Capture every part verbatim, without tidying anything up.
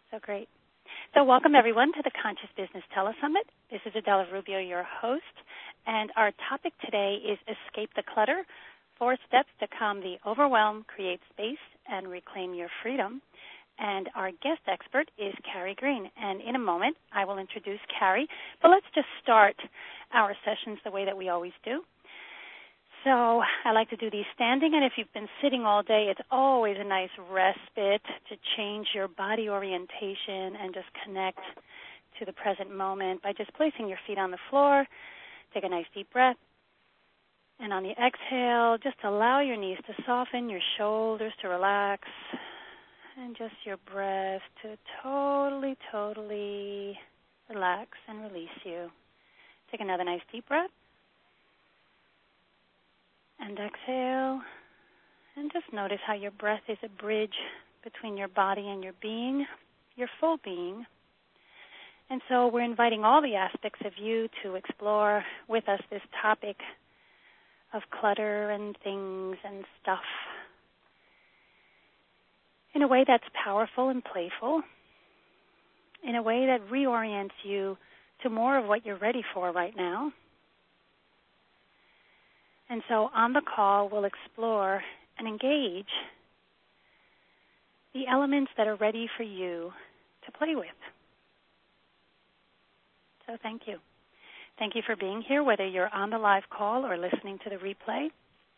So great. So welcome, everyone, to the Conscious Business Telesummit. This is Adela Rubio, your host, and our topic today is Escape the Clutter, Four Steps to Calm the Overwhelm, Create Space, and Reclaim Your Freedom. And our guest expert is Carrie Green. And in a moment, I will introduce Carrie. But let's just start our sessions the way that we always do. So I like to do these standing, and if you've been sitting all day, it's always a nice respite to change your body orientation and just connect to the present moment by just placing your feet on the floor. Take a nice deep breath. And on the exhale, just allow your knees to soften, your shoulders to relax, and just your breath to totally, totally relax and release you. Take another nice deep breath. And exhale. And just notice how your breath is a bridge between your body and your being, your full being. And so we're inviting all the aspects of you to explore with us this topic of clutter and things and stuff in a way that's powerful and playful, in a way that reorients you to more of what you're ready for right now. And so on the call, we'll explore and engage the elements that are ready for you to play with. So thank you. Thank you for being here, whether you're on the live call or listening to the replay,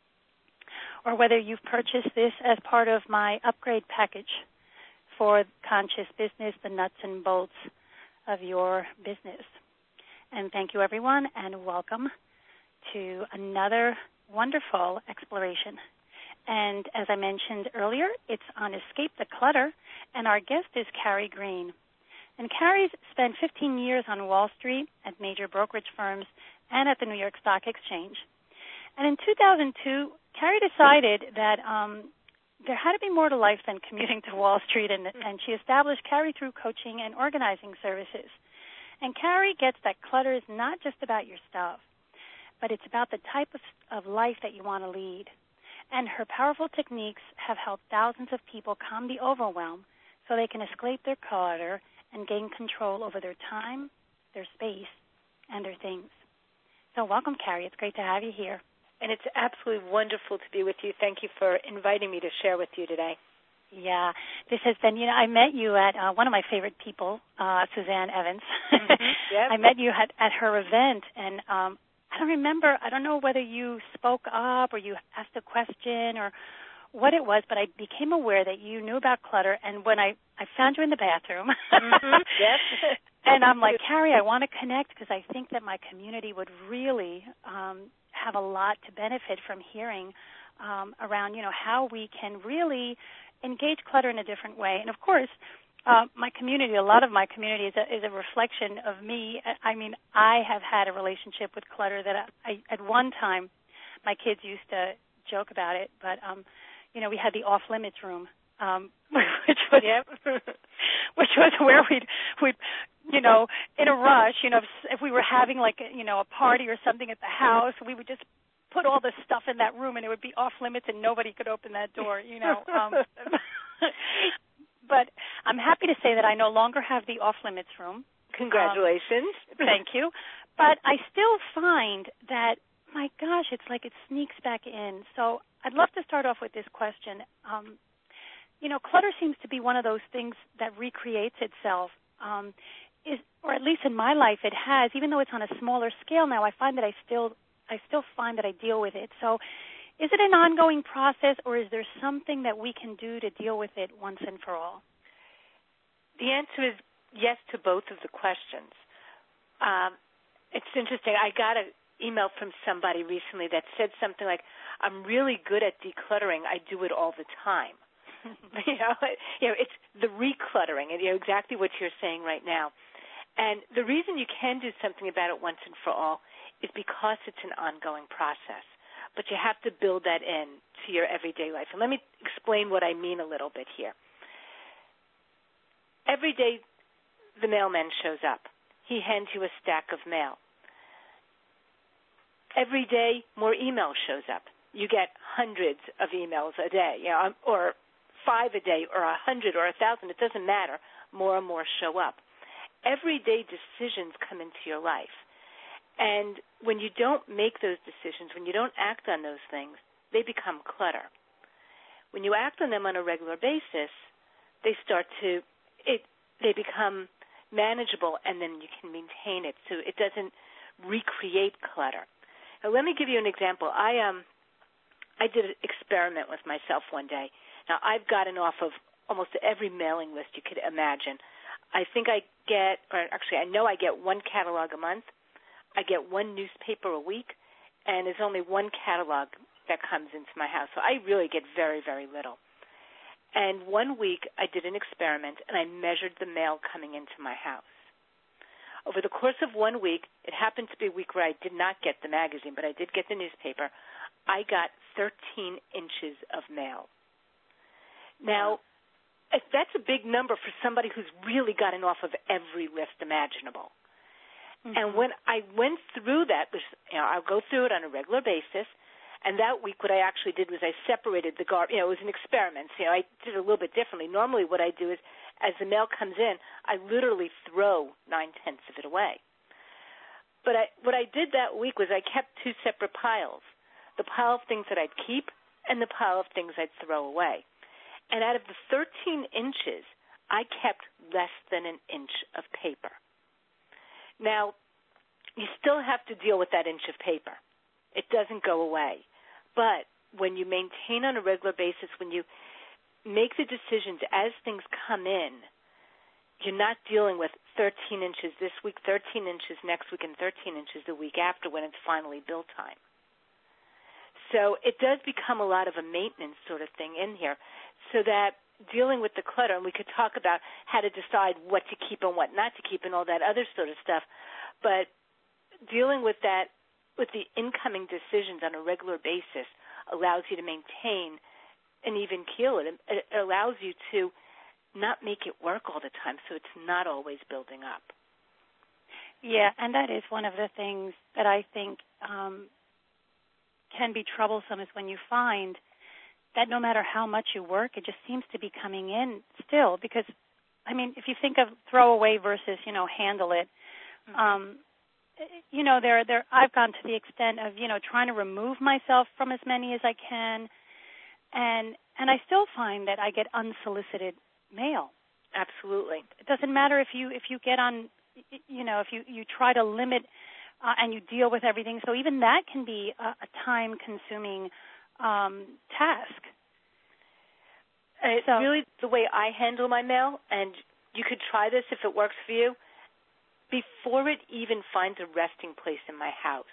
or whether you've purchased this as part of my upgrade package for Conscious Business, the nuts and bolts of your business. And thank you, everyone, and welcome to another wonderful exploration. And as I mentioned earlier, it's on Escape the Clutter, and our guest is Carrie Green. And Carrie's spent fifteen years on Wall Street at major brokerage firms and at the New York Stock Exchange. And in two thousand two, Carrie decided that um, there had to be more to life than commuting to Wall Street, and, and she established Carrie Through Coaching and Organizing Services. And Carrie gets that clutter is not just about your stuff, but it's about the type of, of life that you want to lead. And her powerful techniques have helped thousands of people calm the overwhelm so they can escape their clutter and gain control over their time, their space, and their things. So welcome, Carrie. It's great to have you here. And it's absolutely wonderful to be with you. Thank you for inviting me to share with you today. Yeah, this has been, you know, I met you at uh, one of my favorite people, uh, Suzanne Evans. Mm-hmm. Yep. I met you at, at her event, and um, I don't remember, I don't know whether you spoke up or you asked a question or what it was, but I became aware that you knew about clutter, and when I, I found you in the bathroom, mm-hmm. Yes. And I'm like, Carrie, I want to connect because I think that my community would really um, have a lot to benefit from hearing um, around, you know, how we can really engage clutter in a different way. And, of course, uh, my community, a lot of my community is a, is a reflection of me. I mean, I have had a relationship with clutter that I, I at one time, my kids used to joke about it, but, um, you know, we had the off-limits room, um, which was yep. which was where we'd, we'd, you know, in a rush, you know, if, if we were having like, a, you know, a party or something at the house, we would just put all the stuff in that room and it would be off-limits and nobody could open that door, you know. Um, but I'm happy to say that I no longer have the off-limits room. Congratulations. Um, thank you. But I still find that, my gosh, it's like it sneaks back in. So I'd love to start off with this question. Um, you know, clutter seems to be one of those things that recreates itself, um, is, or at least in my life it has, even though it's on a smaller scale now, I find that I still I still find that I deal with it. So is it an ongoing process, or is there something that we can do to deal with it once and for all? The answer is yes to both of the questions. Um, it's interesting. I got an email from somebody recently that said something like, I'm really good at decluttering. I do it all the time. you know, you know, it's the recluttering, and you know exactly what you're saying right now. And the reason you can do something about it once and for all is because it's an ongoing process. But you have to build that in to your everyday life. And let me explain what I mean a little bit here. Every day the mailman shows up. He hands you a stack of mail. Every day more email shows up. You get hundreds of emails a day, you know, or five a day or a hundred or a thousand, it doesn't matter. More and more show up. Everyday decisions come into your life. And when you don't make those decisions, when you don't act on those things, they become clutter. When you act on them on a regular basis, they start to, it, they become manageable, and then you can maintain it so it doesn't recreate clutter. Now, let me give you an example. I um, I did an experiment with myself one day. Now, I've gotten off of almost every mailing list you could imagine. I think I get, or actually I know I get one catalog a month. I get one newspaper a week, and there's only one catalog that comes into my house. So I really get very, very little. And one week I did an experiment, and I measured the mail coming into my house. Over the course of one week, it happened to be a week where I did not get the magazine, but I did get the newspaper. I got thirteen inches of mail. Now, if that's a big number for somebody who's really gotten off of every list imaginable. Mm-hmm. And when I went through that, which, you know, I'll go through it on a regular basis, and that week what I actually did was I separated the garbage. You know, it was an experiment. So, you know, I did it a little bit differently. Normally what I do is as the mail comes in, I literally throw nine-tenths of it away. But I, what I did that week was I kept two separate piles, the pile of things that I'd keep and the pile of things I'd throw away. And out of the thirteen inches, I kept less than an inch of paper. Now, you still have to deal with that inch of paper. It doesn't go away. But when you maintain on a regular basis, when you make the decisions as things come in, you're not dealing with thirteen inches this week, thirteen inches next week, and thirteen inches the week after when it's finally bill time. So it does become a lot of a maintenance sort of thing in here, so that dealing with the clutter, and we could talk about how to decide what to keep and what not to keep and all that other sort of stuff, but dealing with that, with the incoming decisions on a regular basis allows you to maintain an even keel. It, it allows you to not make it work all the time, so it's not always building up. Yeah, and that is one of the things that I think um, can be troublesome is when you find that no matter how much you work, it just seems to be coming in still. Because, I mean, if you think of throw away versus, you know, handle it, mm-hmm. um, you know, there, there. I've gone to the extent of, you know, trying to remove myself from as many as I can, and and I still find that I get unsolicited mail. Absolutely. It doesn't matter if you if you get on, you know, if you, you try to limit uh, and you deal with everything. So even that can be a, a time-consuming um, task. It's so, really the way I handle my mail, and you could try this if it works for you. Before it even finds a resting place in my house,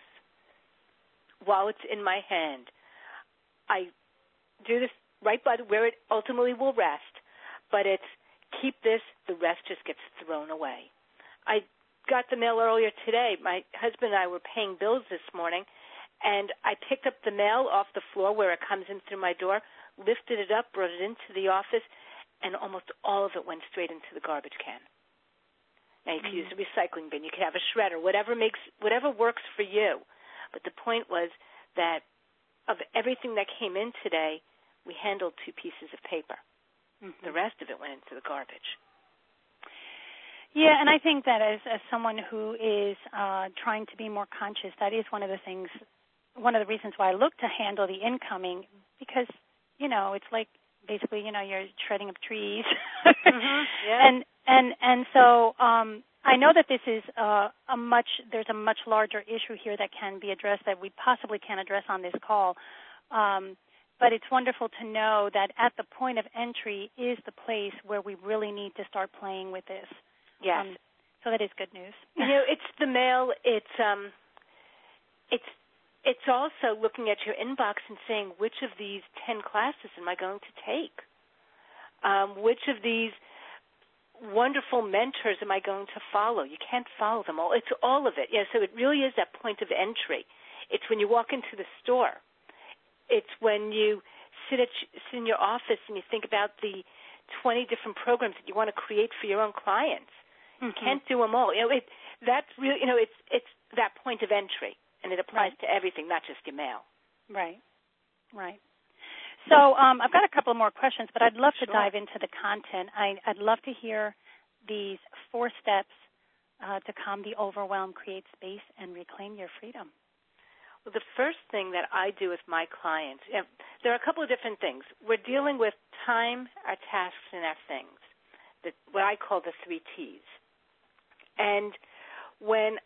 while it's in my hand, I do this right by the, where it ultimately will rest, but it's keep this, the rest just gets thrown away. I got the mail earlier today. My husband and I were paying bills this morning, and I picked up the mail off the floor where it comes in through my door, lifted it up, brought it into the office, and almost all of it went straight into the garbage can. Now, you could mm-hmm. use a recycling bin. You could have a shredder, whatever makes, whatever works for you. But the point was that of everything that came in today, we handled two pieces of paper. Mm-hmm. The rest of it went into the garbage. Yeah, and I think that as, as someone who is uh, trying to be more conscious, that is one of the things, one of the reasons why I look to handle the incoming, because, you know, it's like basically, you know, you're shredding up trees. mm-hmm. Yeah. And and and so um, I know that this is uh, a much, there's a much larger issue here that can be addressed that we possibly can't address on this call. Um, but it's wonderful to know that at the point of entry is the place where we really need to start playing with this. Yes. Um, so that is good news. You know, it's the mail. It's um, it's it's also looking at your inbox and saying, which of these ten classes am I going to take? Um, which of these wonderful mentors am I going to follow? You can't follow them all. It's all of it. Yeah. So it really is that point of entry. It's when you walk into the store. It's when you sit at sit in your office and you think about the twenty different programs that you want to create for your own clients. You mm-hmm. can't do them all. You know, it, that's really, you know, it's it's that point of entry, and it applies right. to everything, not just your mail. Right, right. So um, I've got a couple more questions, but I'd love to Sure. dive into the content. I, I'd love to hear these four steps uh, to calm the overwhelm, create space, and reclaim your freedom. Well, the first thing that I do with my clients, you know, there are a couple of different things. We're dealing with time, our tasks, and our things, the, what I call the three T's. And when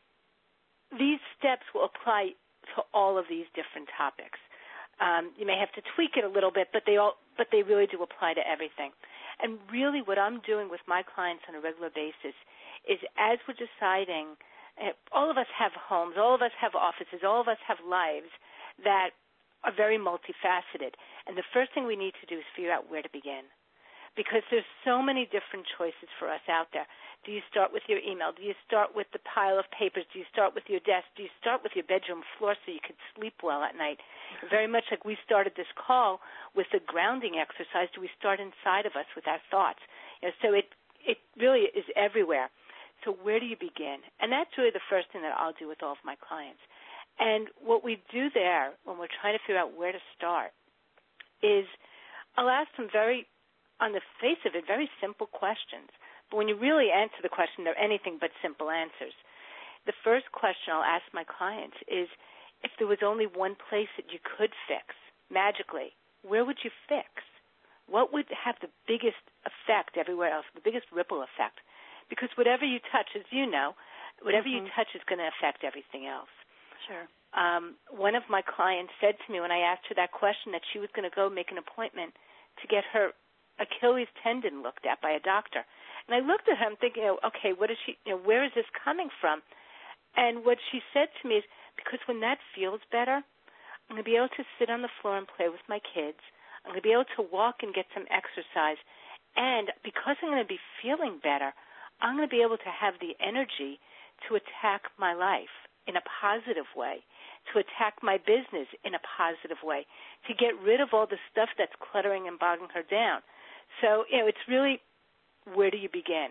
these steps will apply to all of these different topics. Um, you may have to tweak it a little bit, but they all, but they really do apply to everything. And really what I'm doing with my clients on a regular basis is as we're deciding, uh, all of us have homes, all of us have offices, all of us have lives that are very multifaceted. And the first thing we need to do is figure out where to begin. Because there's so many different choices for us out there. Do you start with your email? Do you start with the pile of papers? Do you start with your desk? Do you start with your bedroom floor so you could sleep well at night? Very much like we started this call with the grounding exercise, do we start inside of us with our thoughts? You know, so it, it really is everywhere. So where do you begin? And that's really the first thing that I'll do with all of my clients. And what we do there when we're trying to figure out where to start is I'll ask them very, on the face of it, very simple questions. But when you really answer the question, they're anything but simple answers. The first question I'll ask my clients is, if there was only one place that you could fix, magically, where would you fix? What would have the biggest effect everywhere else, the biggest ripple effect? Because whatever you touch, as you know, whatever mm-hmm. you touch is going to affect everything else. Sure. Um, one of my clients said to me when I asked her that question that she was going to go make an appointment to get her Achilles tendon looked at by a doctor. And I looked at her, I'm thinking, oh, okay, what is she, you know, where is this coming from? And what she said to me is, because when that feels better, I'm going to be able to sit on the floor and play with my kids. I'm going to be able to walk and get some exercise. And because I'm going to be feeling better, I'm going to be able to have the energy to attack my life in a positive way, to attack my business in a positive way, to get rid of all the stuff that's cluttering and bogging her down. So, you know, it's really, where do you begin?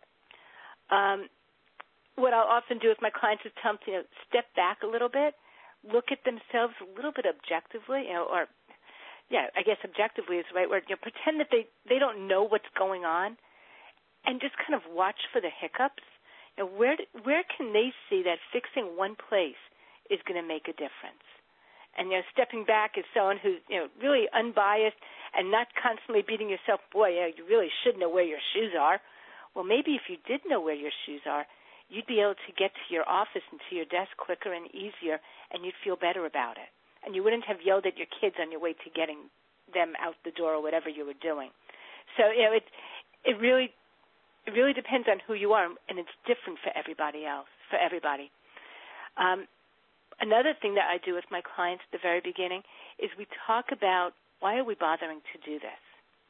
Um, what I'll often do with my clients is tell them to, you know, step back a little bit, look at themselves a little bit objectively, you know, or, yeah, I guess objectively is the right word. You know, pretend that they, they don't know what's going on, and just kind of watch for the hiccups. You know, where where can they see that fixing one place is going to make a difference? And, you know, stepping back as someone who's, you know, really unbiased and not constantly beating yourself, boy, you know, you really should know where your shoes are. Well, maybe if you did know where your shoes are, you'd be able to get to your office and to your desk quicker and easier, and you'd feel better about it. And you wouldn't have yelled at your kids on your way to getting them out the door or whatever you were doing. So, you know, it, it really it really depends on who you are, and it's different for everybody else, for everybody. Um, another thing that I do with my clients at the very beginning is we talk about, why are we bothering to do this?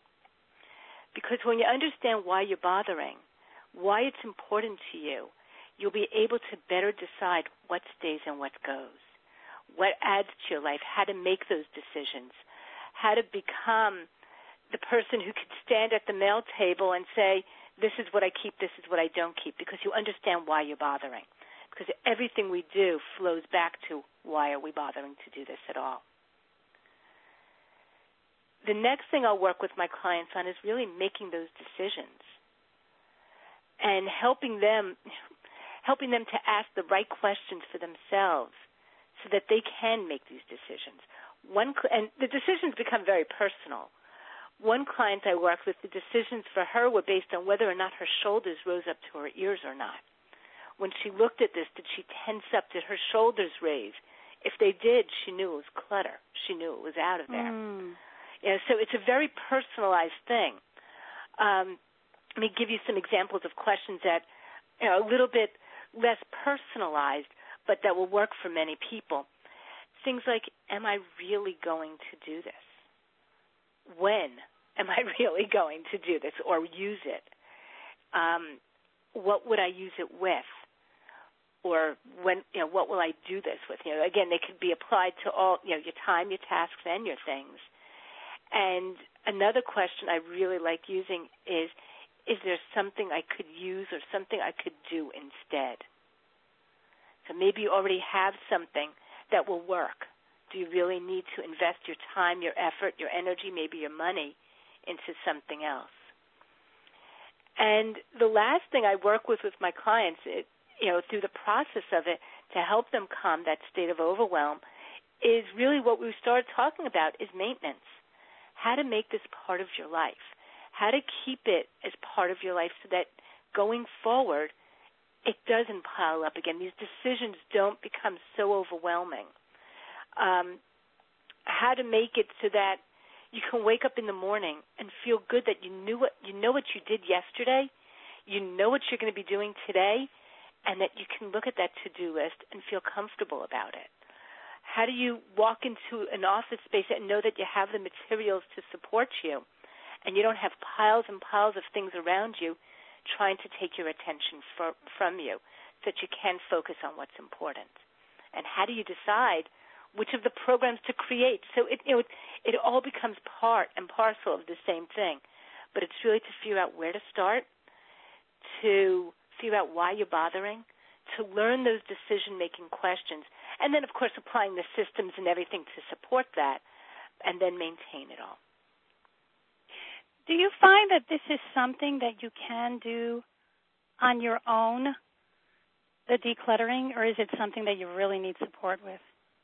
Because when you understand why you're bothering, why it's important to you, you'll be able to better decide what stays and what goes, what adds to your life, how to make those decisions, how to become the person who could stand at the mail table and say, this is what I keep, this is what I don't keep, because you understand why you're bothering. Because everything we do flows back to, why are we bothering to do this at all? The next thing I'll work with my clients on is really making those decisions and helping them helping them to ask the right questions for themselves so that they can make these decisions. One and the decisions become very personal. One client I worked with, the decisions for her were based on whether or not her shoulders rose up to her ears or not. When she looked at this, did she tense up? Did her shoulders raise? If they did, she knew it was clutter. She knew it was out of there. Mm. You know, so it's a very personalized thing. Um, let me give you some examples of questions that you know, a little bit less personalized, but that will work for many people. Things like, am I really going to do this? When am I really going to do this or use it? Um, what would I use it with? Or when, you know, what will I do this with? You know, again, they could be applied to all, you know, your time, your tasks, and your things. And another question I really like using is, is there something I could use or something I could do instead? So maybe you already have something that will work. do you really need to invest your time, your effort, your energy, maybe your money into something else? And the last thing I work with with my clients, it, you know, through the process of it to help them calm that state of overwhelm is really what we started talking about is maintenance. How to make this part of your life. How to keep it as part of your life so that going forward, it doesn't pile up again. These decisions don't become so overwhelming. Um, how to make it so that you can wake up in the morning and feel good that you knew what you know what you did yesterday, you know what you're going to be doing today, and that you can look at that to-do list and feel comfortable about it. How do you walk into an office space and know that you have the materials to support you, and you don't have piles and piles of things around you trying to take your attention for, from you, so that you can focus on what's important? And how do you decide which of the programs to create? So it, you know, it, it all becomes part and parcel of the same thing. But it's really to figure out where to start, to figure out why you're bothering, to learn those decision-making questions, and then, of course, applying the systems and everything to support that, and then maintain it all. Do you find that this is something that you can do on your own, the decluttering, or is it something that you really need support with?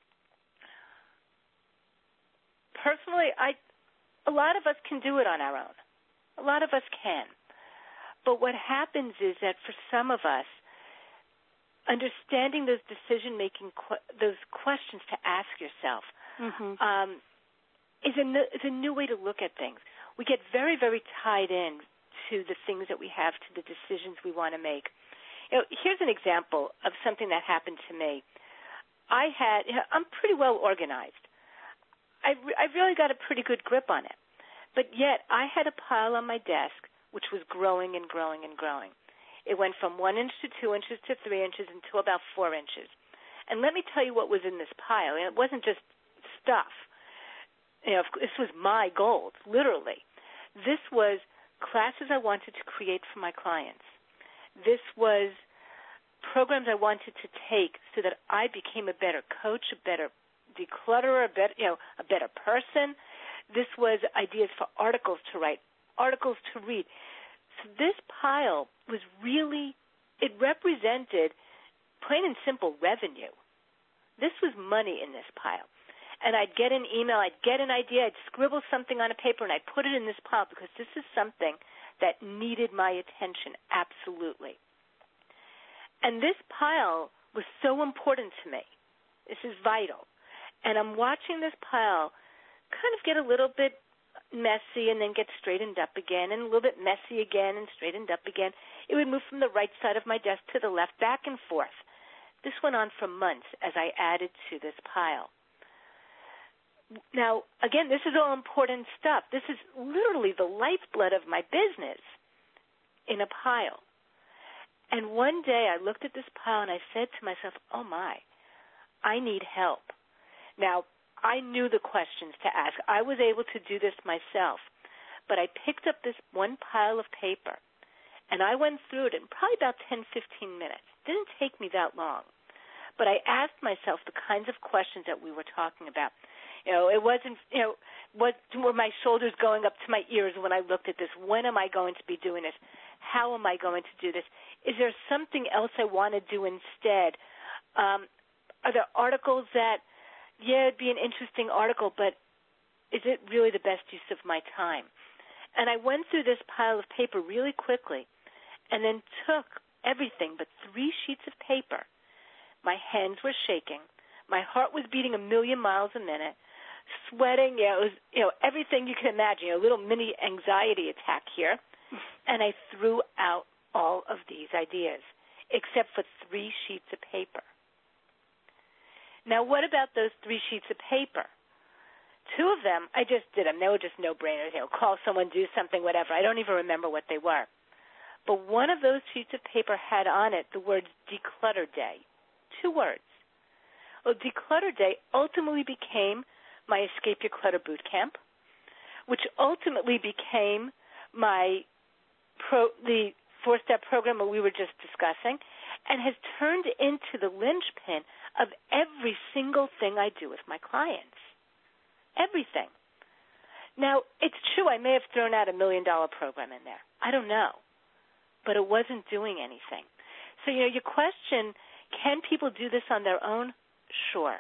Personally, I, a lot of us can do it on our own. A lot of us can. But what happens is that for some of us, understanding those decision-making, those questions to ask yourself, mm-hmm. um, is, a, is a new way to look at things. We get very, very tied in to the things that we have, to the decisions we want to make. You know, here's an example of something that happened to me. I had, you know, I'm pretty well organized. I, I really got a pretty good grip on it. But yet I had a pile on my desk which was growing and growing and growing. It went from one inch to two inches to three inches until about four inches. And let me tell you what was in this pile. It wasn't just stuff. You know, this was my gold, literally. This was classes I wanted to create for my clients. This was programs I wanted to take so that I became a better coach, a better declutterer, a better, you know, a better person. This was ideas for articles to write, articles to read. So this pile was really, it represented, plain and simple, revenue. This was money in this pile. And I'd get an email, I'd get an idea, I'd scribble something on a paper, and I'd put it in this pile because this is something that needed my attention, absolutely. And this pile was so important to me. This is vital. And I'm watching this pile kind of get a little bit messy and then get straightened up again, and a little bit messy again and straightened up again. It would move from the right side of my desk to the left, back and forth. This went on for months as I added to this pile. Now, again, this is all important stuff. This is literally the lifeblood of my business in a pile. And one day I looked at this pile and I said to myself, oh my, I need help. Now, I knew the questions to ask. I was able to do this myself. But I picked up this one pile of paper and I went through it in probably about ten, fifteen minutes. It didn't take me that long. But I asked myself the kinds of questions that we were talking about. You know, it wasn't, you know, what were my shoulders going up to my ears when I looked at this? When am I going to be doing this? How am I going to do this? Is there something else I want to do instead? Um, are there articles that, yeah, it'd be an interesting article, but is it really the best use of my time? And I went through this pile of paper really quickly and then took everything but three sheets of paper. My hands were shaking. My heart was beating a million miles a minute. Sweating, you know, it was, you know, everything you can imagine, you know, a little mini anxiety attack here. And I threw out all of these ideas, except for three sheets of paper. Now, what about those three sheets of paper? Two of them, I just did them. They were just no-brainers. You know, call someone, do something, whatever. I don't even remember what they were. But one of those sheets of paper had on it the words Declutter Day. Two words. Well, Declutter Day ultimately became my Escape Your Clutter Boot Camp, which ultimately became my pro, the four-step program that we were just discussing, and has turned into the linchpin of every single thing I do with my clients. Everything. Now, it's true I may have thrown out a million-dollar program in there. I don't know. But it wasn't doing anything. So, you know, your question, can people do this on their own? Sure.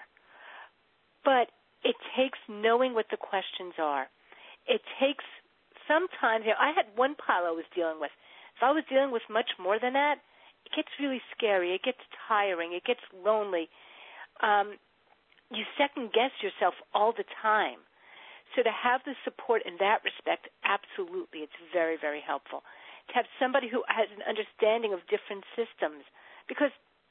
But it takes knowing what the questions are. It takes sometimes, you know, I had one pile I was dealing with. If I was dealing with much more than that, it gets really scary. It gets tiring. It gets lonely. Um, you second-guess yourself all the time. So to have the support in that respect, absolutely, it's very, very helpful. To have somebody who has an understanding of different systems, because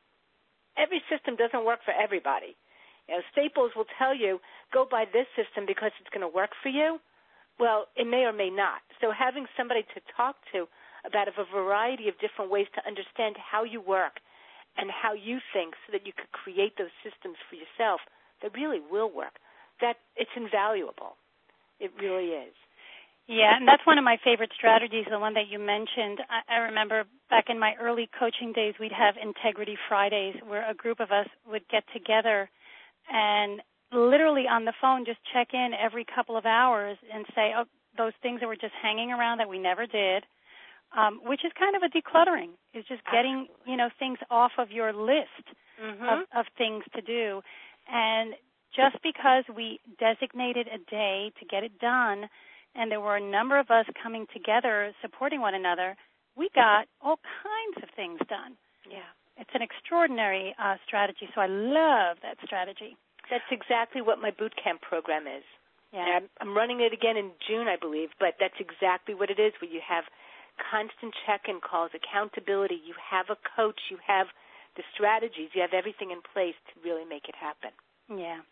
every system doesn't work for everybody. You know, Staples will tell you, go buy this system because it's going to work for you. Well, it may or may not. So having somebody to talk to about a variety of different ways to understand how you work and how you think so that you could create those systems for yourself that really will work, that it's invaluable. It really is. Yeah, and that's one of my favorite strategies, the one that you mentioned. I, I remember back in my early coaching days, we'd have Integrity Fridays where a group of us would get together and literally on the phone just check in every couple of hours and say, oh, those things that were just hanging around that we never did, um, which is kind of a decluttering, is just getting, you know, things off of your list mm-hmm. of, of things to do. And just because we designated a day to get it done and there were a number of us coming together supporting one another, we got all kinds of things done. Yeah. It's an extraordinary uh, strategy, so I love that strategy. That's exactly what my boot camp program is. Yeah. I'm, I'm running it again in June, I believe, but that's exactly what it is, where you have constant check-in calls, accountability, you have a coach, you have the strategies, you have everything in place to really make it happen. Yeah.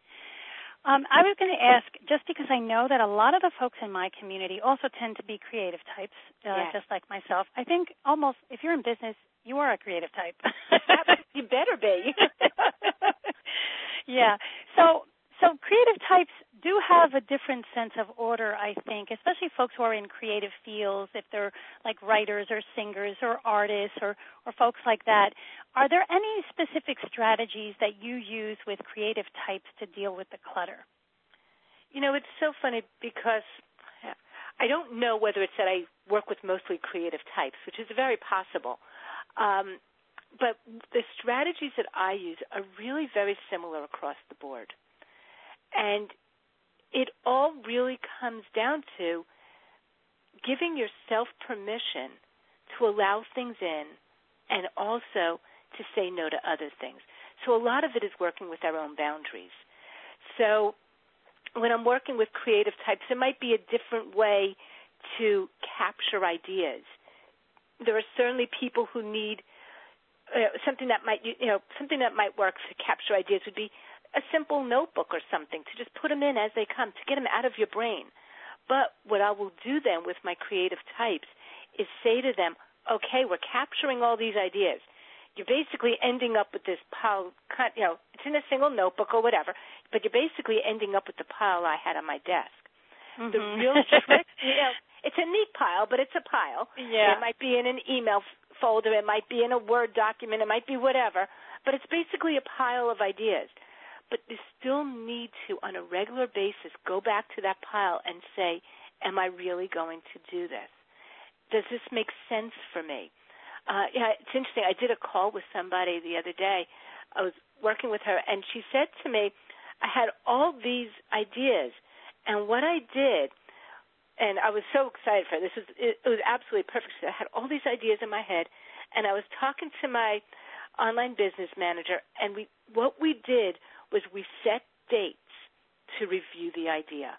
Um, I was going to ask, just because I know that a lot of the folks in my community also tend to be creative types, uh, yes. just like myself. I think almost, if you're in business, you are a creative type. You better be. Yeah. So, so creative types do have a different sense of order, I think, especially folks who are in creative fields, if they're like writers or singers or artists or, or folks like that. Are there any specific strategies that you use with creative types to deal with the clutter? You know, it's so funny because I don't know whether it's that I work with mostly creative types, which is very possible. Um, but the strategies that I use are really very similar across the board. And it all really comes down to giving yourself permission to allow things in and also to say no to other things. So a lot of it is working with our own boundaries. So when I'm working with creative types, it might be a different way to capture ideas. There are certainly people who need uh, something that might, you know, something that might work to capture ideas would be a simple notebook or something to just put them in as they come, to get them out of your brain. But what I will do then with my creative types is say to them, okay, we're capturing all these ideas. You're basically ending up with this pile, you know, it's in a single notebook or whatever, but you're basically ending up with the pile I had on my desk. Mm-hmm. The real trick, you know, it's a neat pile, but it's a pile. Yeah. It might be in an email folder. It might be in a Word document. It might be whatever. But it's basically a pile of ideas. But you still need to, on a regular basis, go back to that pile and say, am I really going to do this? Does this make sense for me? Uh, yeah, it's interesting. I did a call with somebody the other day. I was working with her, and she said to me, I had all these ideas, and what I did, and I was so excited for it. This was, it, it was absolutely perfect. So I had all these ideas in my head, and I was talking to my online business manager, and we what we did was we set dates to review the idea.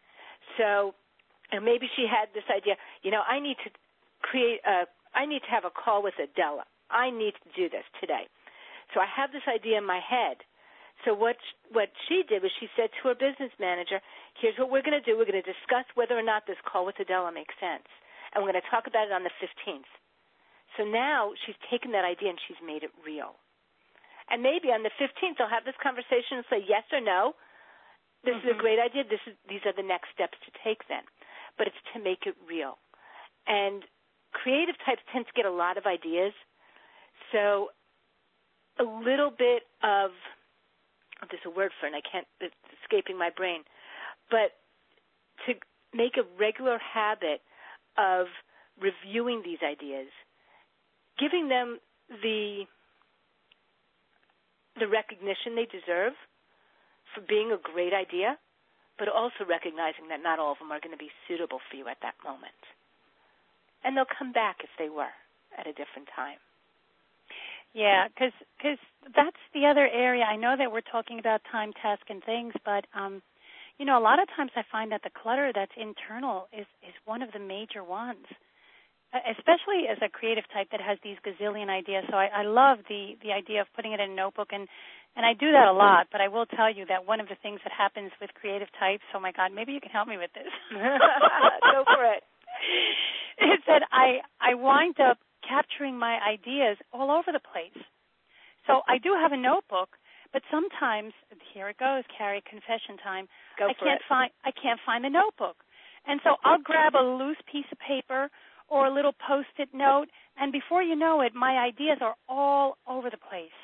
So, and maybe she had this idea, you know, I need to create a, I need to have a call with Adela. I need to do this today. So I have this idea in my head. So what what she did was she said to her business manager, here's what we're going to do. We're going to discuss whether or not this call with Adela makes sense. And we're going to talk about it on the fifteenth. So now she's taken that idea and she's made it real. And maybe on the fifteenth they'll have this conversation and say yes or no. This mm-hmm. is a great idea. This is these are the next steps to take then. But it's to make it real. And creative types tend to get a lot of ideas. so a little bit of, oh, there's a word for it, and I can't, it's escaping my brain, but to make a regular habit of reviewing these ideas, giving them the the recognition they deserve for being a great idea, but also recognizing that not all of them are going to be suitable for you at that moment. And they'll come back if they were at a different time. Yeah, because that's the other area. I know that we're talking about time, task, and things, but, um, you know, a lot of times I find that the clutter that's internal is, is one of the major ones, especially as a creative type that has these gazillion ideas. So I, I love the, the idea of putting it in a notebook, and, and I do that a lot, but I will tell you that one of the things that happens with creative types, oh, my God, maybe you can help me with this. Go for it. Is that I, I wind up capturing my ideas all over the place. So I do have a notebook, but sometimes, here it goes, Carrie, confession time, Go I for can't it. find I can't find the notebook. And so I'll grab a loose piece of paper or a little Post-it note, and before you know it, my ideas are all over the place.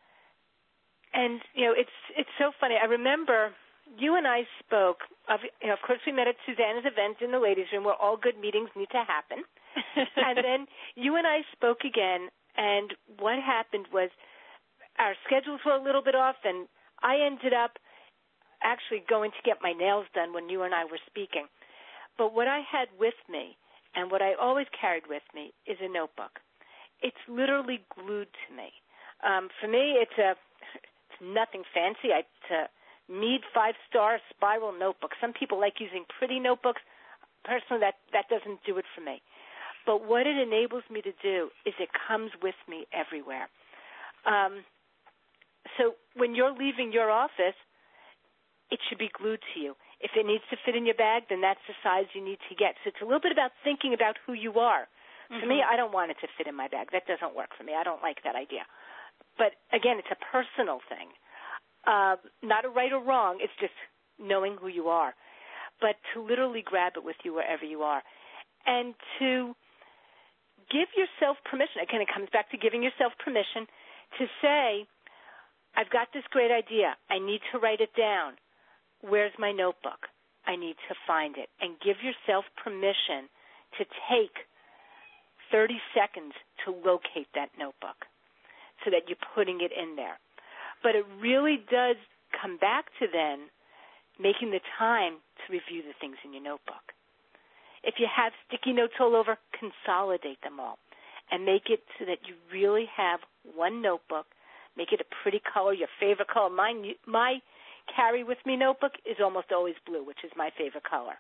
And, you know, it's it's so funny. I remember you and I spoke, of, you know, of course we met at Susanna's event in the ladies' room where all good meetings need to happen. And then you and I spoke again, and what happened was our schedules were a little bit off, and I ended up actually going to get my nails done when you and I were speaking. But what I had with me, and what I always carried with me, is a notebook. It's literally glued to me. Um, for me, it's a it's nothing fancy. I, it's a Mead five-star spiral notebook. Some people like using pretty notebooks. Personally, that, that doesn't do it for me. But what it enables me to do is it comes with me everywhere. Um, so when you're leaving your office, it should be glued to you. If it needs to fit in your bag, then that's the size you need to get. So it's a little bit about thinking about who you are. Mm-hmm. For me, I don't want it to fit in my bag. That doesn't work for me. I don't like that idea. But, again, it's a personal thing. Uh, not a right or wrong. It's just knowing who you are. But to literally grab it with you wherever you are. And to give yourself permission. Again, it comes back to giving yourself permission to say, I've got this great idea. I need to write it down. Where's my notebook? I need to find it. And give yourself permission to take thirty seconds to locate that notebook so that you're putting it in there. But it really does come back to then making the time to review the things in your notebook. If you have sticky notes all over, consolidate them all and make it so that you really have one notebook. Make it a pretty color, your favorite color. Mine, my carry with me notebook is almost always blue, which is my favorite color.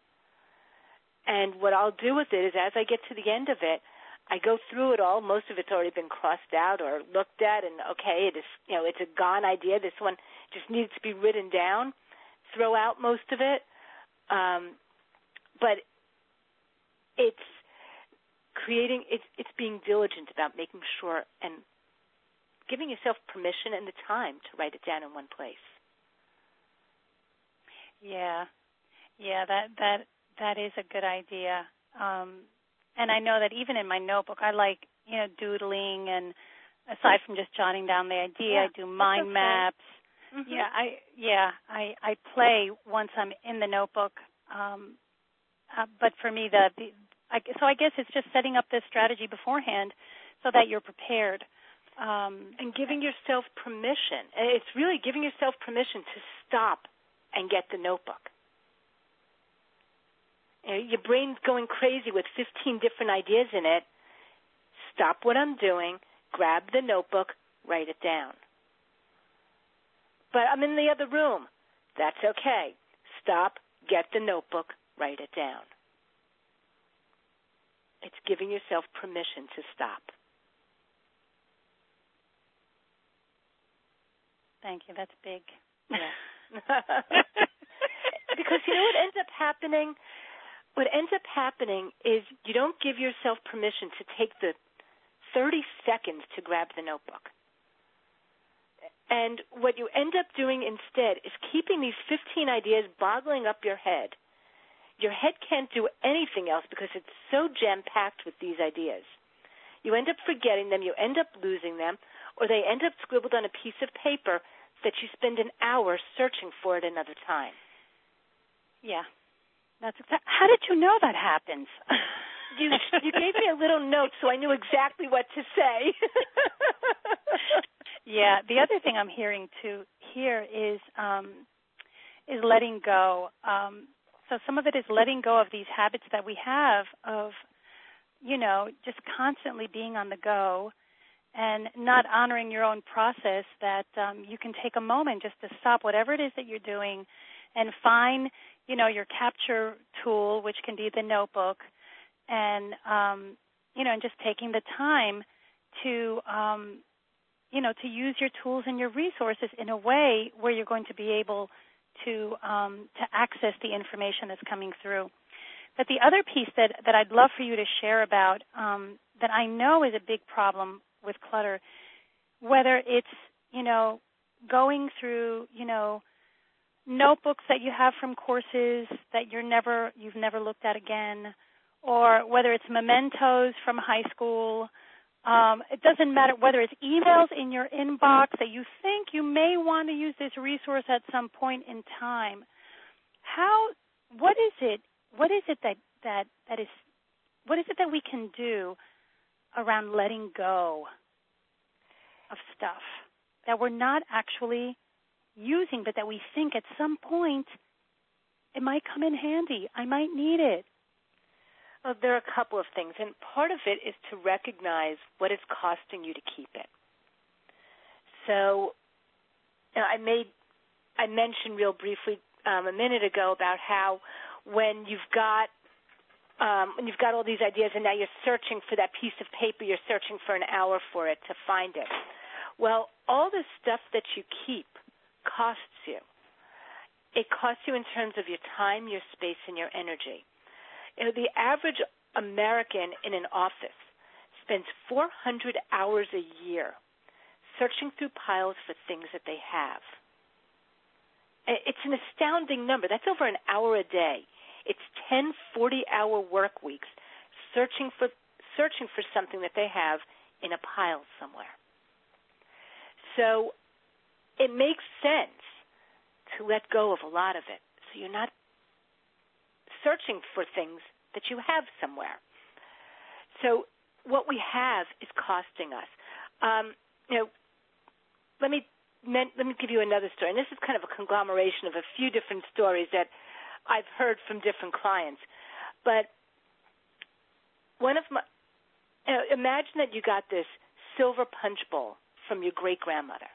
And what I'll do with it is as I get to the end of it, I go through it all. Most of it's already been crossed out or looked at, and okay, it is, you know, it's a gone idea. This one just needs to be written down. Throw out most of it. Um, but it's creating, it's, it's being diligent about making sure and giving yourself permission and the time to write it down in one place. Yeah, yeah, that that that is a good idea. Um, and I know that even in my notebook, I like you know doodling, and aside from just jotting down the idea, yeah, I do mind okay. maps. Mm-hmm. Yeah, I yeah I I play once I'm in the notebook. Um, uh, but for me, the, the I, so I guess it's just setting up this strategy beforehand so that you're prepared. Um, and giving yourself permission. It's really giving yourself permission to stop and get the notebook. You know, your brain's going crazy with fifteen different ideas in it. Stop what I'm doing, grab the notebook, write it down. But I'm in the other room. That's okay. Stop, get the notebook, write it down. It's giving yourself permission to stop. Thank you. That's big. Yeah. Because you know what ends up happening? What ends up happening is you don't give yourself permission to take the thirty seconds to grab the notebook. And what you end up doing instead is keeping these fifteen ideas boggling up your head. Your head can't do anything else because it's so jam-packed with these ideas. You end up forgetting them, you end up losing them, or they end up scribbled on a piece of paper that you spend an hour searching for at another time. Yeah. That's exa- How did you know that happens? You you gave me a little note so I knew exactly what to say. Yeah. The other thing I'm hearing too here is um, is letting go. Um, so some of it is letting go of these habits that we have of, you know, just constantly being on the go and not honoring your own process, that um, you can take a moment just to stop whatever it is that you're doing and find, you know, your capture tool, which can be the notebook, and, um, you know, and just taking the time to, um, you know, to use your tools and your resources in a way where you're going to be able to um, to access the information that's coming through. But the other piece that, that I'd love for you to share about um, that I know is a big problem with clutter, whether it's, you know, going through, you know, notebooks that you have from courses that you're never, you've never looked at again, or whether it's mementos from high school. Um, it doesn't matter whether it's emails in your inbox that you think you may want to use this resource at some point in time. How, what is it, what is it that, that, that is, what is it that we can do around letting go of stuff that we're not actually using, but that we think at some point it might come in handy. I might need it. Well, there are a couple of things, and part of it is to recognize what it's costing you to keep it. So, you know, I made, I mentioned real briefly um, a minute ago about how when you've got um, when you've got all these ideas and now you're searching for that piece of paper, you're searching for an hour for it to find it. Well, all the stuff that you keep costs you. It costs you in terms of your time, your space, and your energy. You know, the average American in an office spends four hundred hours a year searching through piles for things that they have. It's an astounding number. That's over an hour a day. It's ten forty-hour work weeks searching for searching for something that they have in a pile somewhere. So it makes sense to let go of a lot of it, so you're not searching for things that you have somewhere. So what we have is costing us. Um, you know, let me let me give you another story, and this is kind of a conglomeration of a few different stories that I've heard from different clients. But one of my, you know, imagine that you got this silver punch bowl from your great-grandmother,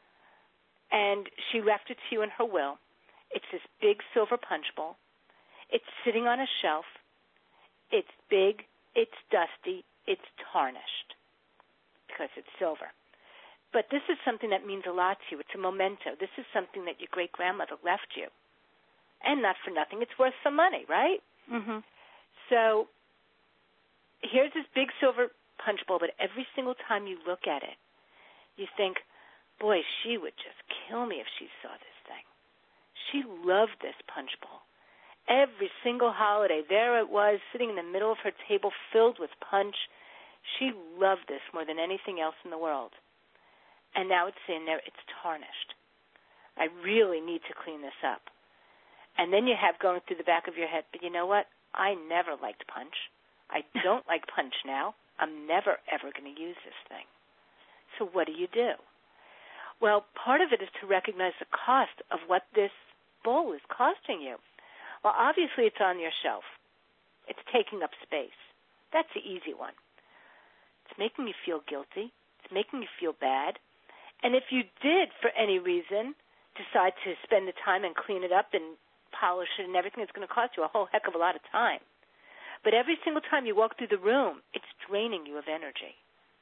and she left it to you in her will. It's this big silver punch bowl. It's sitting on a shelf. It's big. It's dusty. It's tarnished because it's silver. But this is something that means a lot to you. It's a memento. This is something that your great-grandmother left you. And not for nothing, it's worth some money, right? Mm-hmm. So here's this big silver punch bowl, but every single time you look at it, you think, boy, she would just kill me if she saw this thing. She loved this punch bowl. Every single holiday, there it was, sitting in the middle of her table filled with punch. She loved this more than anything else in the world. And now it's in there, it's tarnished. I really need to clean this up. And then you have going through the back of your head, but you know what? I never liked punch. I don't like punch now. I'm never, ever going to use this thing. So what do you do? Well, part of it is to recognize the cost of what this bowl is costing you. Well, obviously it's on your shelf. It's taking up space. That's the easy one. It's making you feel guilty. It's making you feel bad. And if you did, for any reason, decide to spend the time and clean it up and polish it and everything, it's going to cost you a whole heck of a lot of time. But every single time you walk through the room, it's draining you of energy.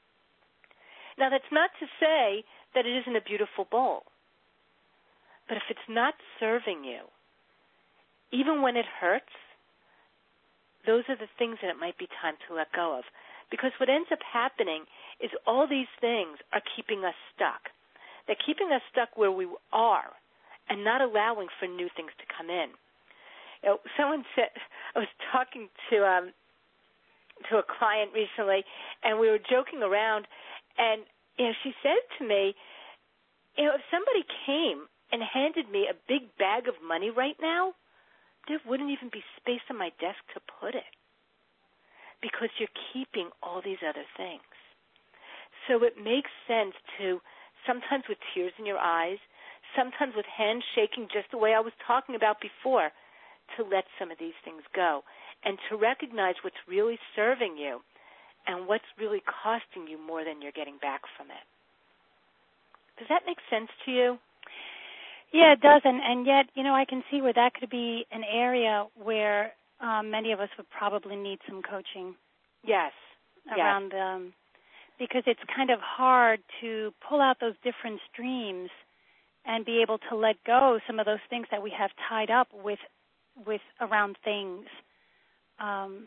Now, that's not to say that it isn't a beautiful bowl. But if it's not serving you, even when it hurts, those are the things that it might be time to let go of. Because what ends up happening is all these things are keeping us stuck. They're keeping us stuck where we are and not allowing for new things to come in. You know, someone said, I was talking to um, to a client recently, and we were joking around, and you know, she said to me, you know, if somebody came and handed me a big bag of money right now, there wouldn't even be space on my desk to put it because you're keeping all these other things. So it makes sense to, sometimes with tears in your eyes, sometimes with hands shaking just the way I was talking about before, to let some of these things go and to recognize what's really serving you and what's really costing you more than you're getting back from it. Does that make sense to you? Yeah, it does, and, and yet, you know, I can see where that could be an area where um, many of us would probably need some coaching. Yes. Around, yes. Um, because it's kind of hard to pull out those different streams and be able to let go some of those things that we have tied up with, with around things. Um,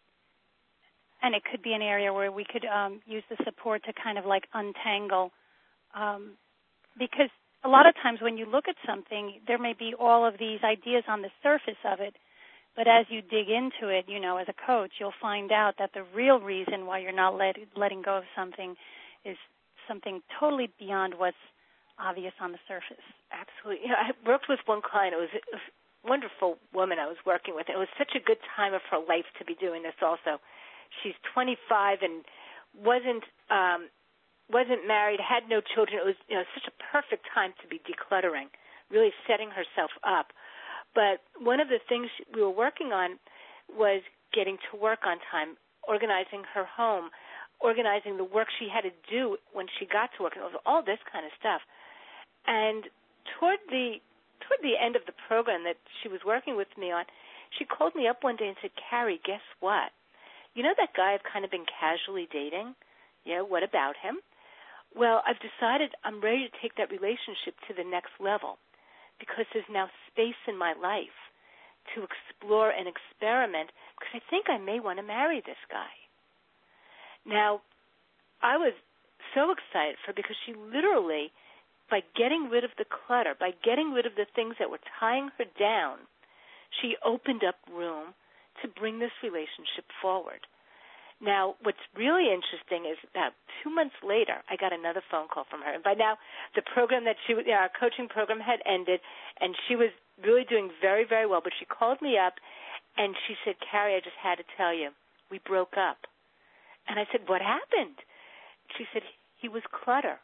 and it could be an area where we could um, use the support to kind of like untangle, um, because a lot of times when you look at something, there may be all of these ideas on the surface of it, but as you dig into it, you know, as a coach, you'll find out that the real reason why you're not let, letting go of something is something totally beyond what's obvious on the surface. Absolutely. You know, I worked with one client. It was a wonderful woman I was working with. It was such a good time of her life to be doing this also. She's twenty-five and wasn't um, wasn't married, had no children. It was, you know, such a perfect time to be decluttering, really setting herself up. But one of the things we were working on was getting to work on time, organizing her home, organizing the work she had to do when she got to work, and it was all this kind of stuff. And toward the toward the end of the program that she was working with me on, she called me up one day and said, "Carrie, guess what? You know that guy I've kind of been casually dating? Yeah, what about him? Well, I've decided I'm ready to take that relationship to the next level because there's now space in my life to explore and experiment because I think I may want to marry this guy." Now, I was so excited for her because she literally, by getting rid of the clutter, by getting rid of the things that were tying her down, she opened up room to bring this relationship forward. Now, what's really interesting is about two months later, I got another phone call from her. And by now, the program that she, you know, our coaching program had ended, and she was really doing very, very well. But she called me up, and she said, "Carrie, I just had to tell you, we broke up." And I said, "What happened?" She said, "He was clutter."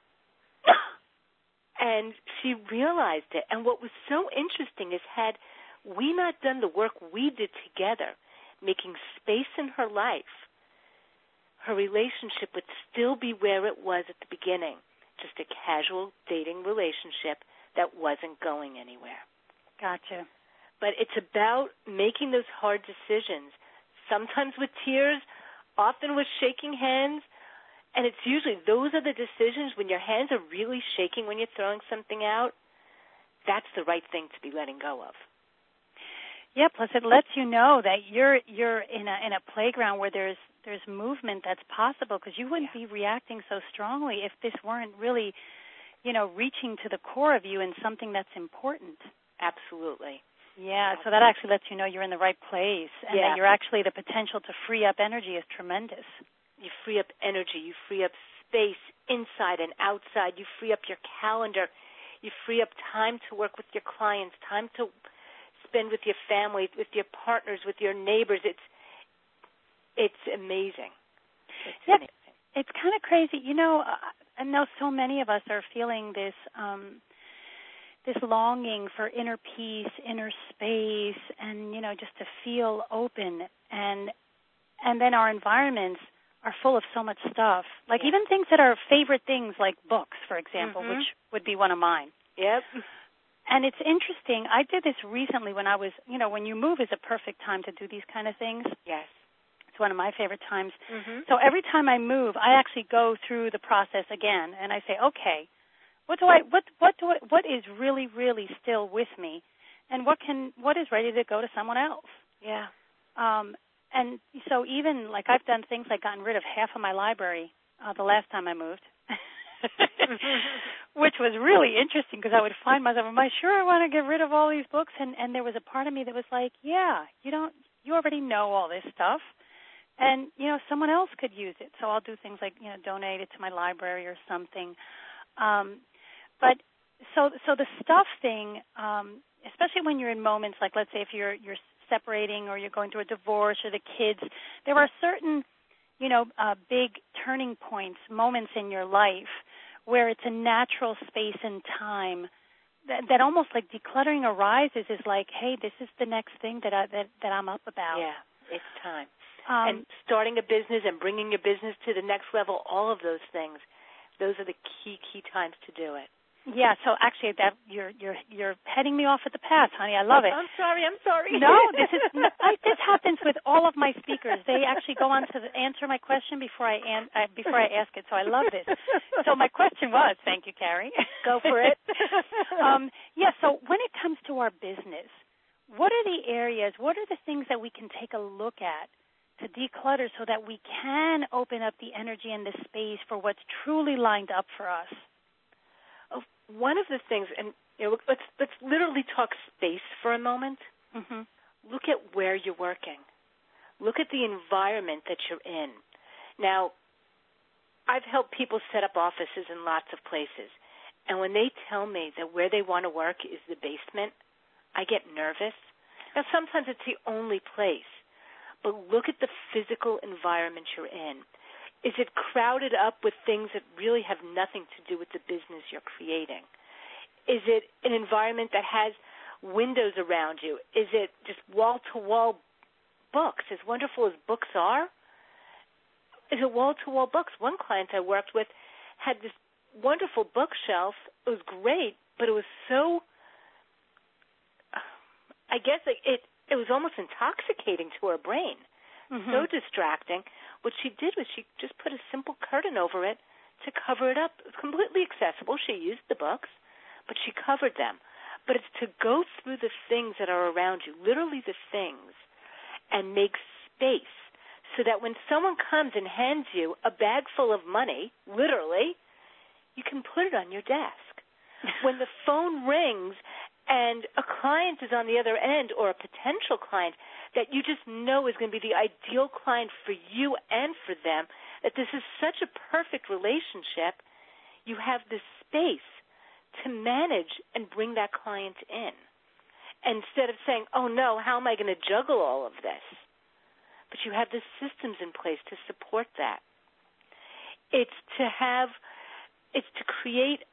And she realized it. And what was so interesting is had we not done the work we did together, making space in her life, her relationship would still be where it was at the beginning, just a casual dating relationship that wasn't going anywhere. Gotcha. But it's about making those hard decisions, sometimes with tears, often with shaking hands, and it's usually those are the decisions when your hands are really shaking when you're throwing something out. That's the right thing to be letting go of. Yeah, plus it lets you know that you're you're in a in a playground where there's there's movement that's possible, because you wouldn't yeah. be reacting so strongly if this weren't really, you know, reaching to the core of you in something that's important. Absolutely. Yeah, Absolutely. So that actually lets you know you're in the right place, and yeah. that you're actually, the potential to free up energy is tremendous. You free up energy, you free up space inside and outside, you free up your calendar, you free up time to work with your clients, time to spend with your family, with your partners, with your neighbors. It's it's amazing. It's yeah, amazing. It's kind of crazy. You know, I know so many of us are feeling this um, this longing for inner peace, inner space, and, you know, just to feel open. And and then our environments are full of so much stuff, like yeah. even things that are favorite things, like books, for example, mm-hmm. which would be one of mine. Yep. And it's interesting. I did this recently when I was, you know, when you move is a perfect time to do these kind of things. Yes. It's one of my favorite times. Mm-hmm. So every time I move, I actually go through the process again, and I say, okay, what do I, what, what do I, what is really, really still with me, and what can, what is ready to go to someone else? Yeah. Um, and so even like I've done things like gotten rid of half of my library uh, the last time I moved. Which was really interesting, because I would find myself, am I sure I want to get rid of all these books? And, and there was a part of me that was like, yeah, you don't, you already know all this stuff. and, you know, someone else could use it. So I'll do things like, you know, donate it to my library or something. Um, but so so the stuff thing, um, especially when you're in moments like, let's say if you're you're separating or you're going through a divorce or the kids, there are certain, you know, uh, big turning points, moments in your life where it's a natural space and time that, that almost like decluttering arises is like, hey, this is the next thing that I that, that I'm up about. Yeah, it's time. Um, and starting a business and bringing your business to the next level, all of those things, those are the key, key times to do it. Yeah, so actually that you're you're you're heading me off at the pass, honey. I love it. I'm sorry, I'm sorry. No, this is I, this happens with all of my speakers. They actually go on to the, answer my question before I an, uh, before I ask it. So I love this. So my question was, thank you, Carrie. Go for it. um, yeah. So when it comes to our business, what are the areas? What are the things that we can take a look at to declutter so that we can open up the energy and the space for what's truly lined up for us? One of the things, and you know, let's let's literally talk space for a moment. Mm-hmm. Look at where you're working. Look at the environment that you're in. Now, I've helped people set up offices in lots of places, and when they tell me that where they want to work is the basement, I get nervous. Now, sometimes it's the only place, but look at the physical environment you're in. Is it crowded up with things that really have nothing to do with the business you're creating? Is it an environment that has windows around you? Is it just wall-to-wall books, as wonderful as books are? Is it wall-to-wall books? One client I worked with had this wonderful bookshelf. It was great, but it was so, I guess it, it, it was almost intoxicating to her brain. Mm-hmm. So distracting. What she did was she just put a simple curtain over it to cover it up. It was completely accessible. She used the books, but she covered them. But it's to go through the things that are around you, literally the things, and make space so that when someone comes and hands you a bag full of money, literally, you can put it on your desk. When the phone rings and a client is on the other end, or a potential client that you just know is going to be the ideal client for you and for them, that this is such a perfect relationship, you have this space to manage and bring that client in. Instead of saying, oh, no, how am I going to juggle all of this? But you have the systems in place to support that. It's to have, it's to create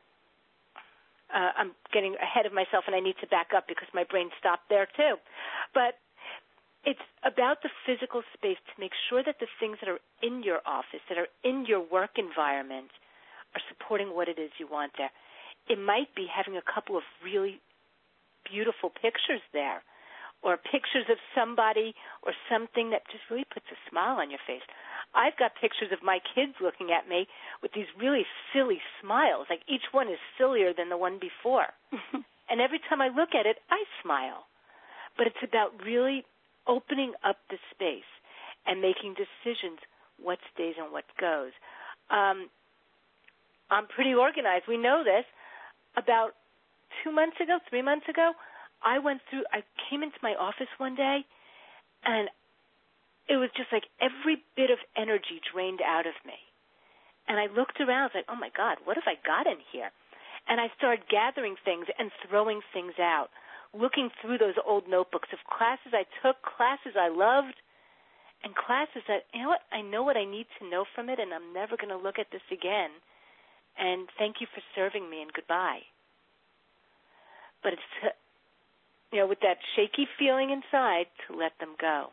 Uh, I'm getting ahead of myself, and I need to back up because my brain stopped there too. But it's about the physical space to make sure that the things that are in your office, that are in your work environment, are supporting what it is you want there. It might be having a couple of really beautiful pictures there, or pictures of somebody or something that just really puts a smile on your face. I've got pictures of my kids looking at me with these really silly smiles. Like each one is sillier than the one before. And every time I look at it, I smile. But it's about really opening up the space and making decisions what stays and what goes. Um, I'm pretty organized. We know this. About two months ago, three months ago, I went through, I came into my office one day, and it was just like every bit of energy drained out of me. And I looked around, I was like, oh, my God, what have I got in here? And I started gathering things and throwing things out, looking through those old notebooks of classes I took, classes I loved, and classes that, you know what, I know what I need to know from it, and I'm never going to look at this again. And thank you for serving me, and goodbye. But it's, to, you know, with that shaky feeling inside, to let them go.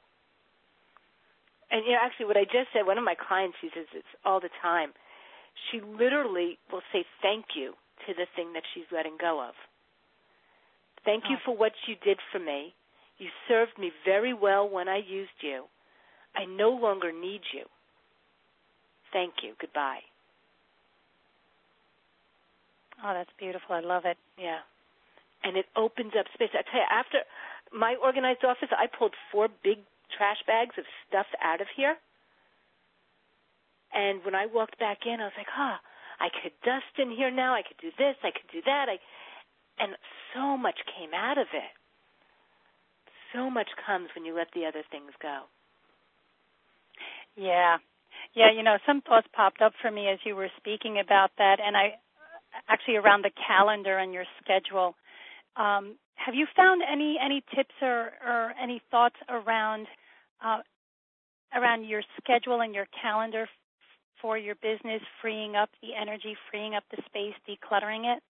And, you know, actually what I just said, one of my clients uses this all the time. She literally will say thank you to the thing that she's letting go of. Thank you for what you did for me. You served me very well when I used you. I no longer need you. Thank you. Goodbye. Oh, that's beautiful. I love it. Yeah. And it opens up space. I tell you, after my organized office, I pulled four big trash bags of stuff out of here. And when I walked back in, I was like, huh, I could dust in here now. I could do this. I could do that. I, and so much came out of it. So much comes when you let the other things go. Yeah. Yeah, you know, some thoughts popped up for me as you were speaking about that, and I actually around the calendar and your schedule. Um, have you found any any tips or, or any thoughts around uh, around your schedule and your calendar f- for your business, freeing up the energy, freeing up the space, decluttering it?